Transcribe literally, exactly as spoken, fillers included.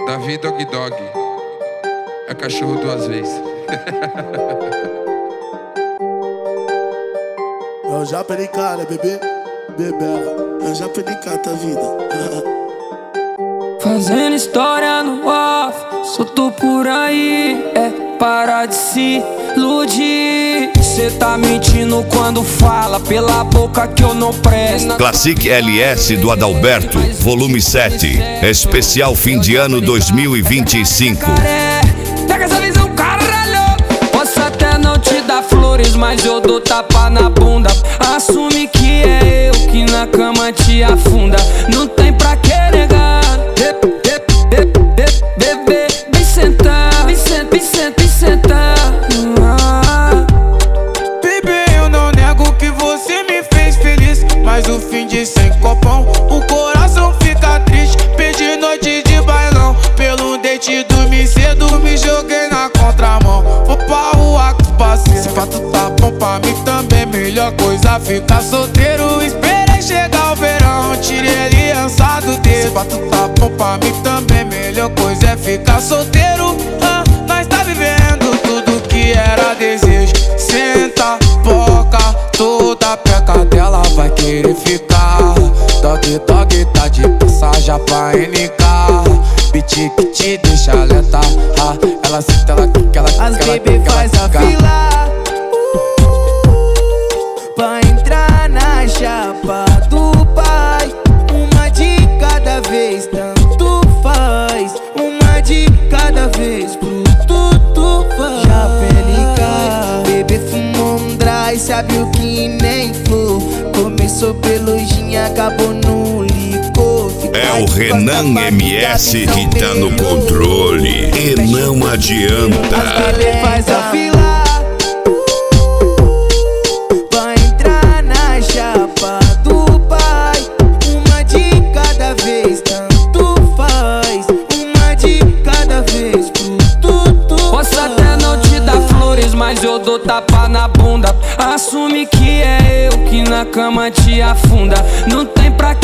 Davi Dog Dog é cachorro duas vezes. Eu já perdi cara, bebê, bebê. Eu já perdi cara, tá vida. Fazendo história no off, solto por aí, é parar de se iludir. Cê tá mentindo quando fala pela boca que eu não presto. Classic L S do Adalberto, volume sete, especial fim de ano dois mil e vinte e cinco. Pega essa visão, caralho. Posso até não te dar flores, mas eu dou tapa na bunda. Assume que é eu que na cama te afunda. Não tem pra que negar. Bebê, vem sentar, vem sentar, vem sentar, vem sentar. Bebê, eu não nego que você me fez feliz, mas o fim de sem copão, o coração fica triste. Perdi noite de bailão, pelo date dormi cedo, me joguei na contramão. Vou pra rua com os parceiros, se fato tá bom pra mim também. Melhor coisa ficar solteiro, esperei chegar o verão, tirei aliança do dedo. Se fato tá bom pra mim também, melhor coisa é ficar solteiro. ah, Nós tá vivendo tudo que era desejo. Senta, boca, toda peca dela vai querer ficar. Dog, dog, tá de passagem pra N K. Beat que te deixa lenta. ah, Ela senta, ela quica, ela quica. As bebê faz a fila pra entrar na chapa do pai. Uma de cada vez, tanto faz. Uma de cada vez, pro tudo faz. Já pelica, bebê fumou um dry, sabe o que nem flor. Começou pelo gin, acabou no licor. É o Renan M S que tá no controle e não adianta. As bebê faz a fila pra entrar na chapa do pai. Uma de cada vez, tanto faz. Uma de cada vez, pro tudo. Posso até não te dar flores, mas eu dou tapa na bunda. Assume que é eu que na cama te afunda. Não tem pra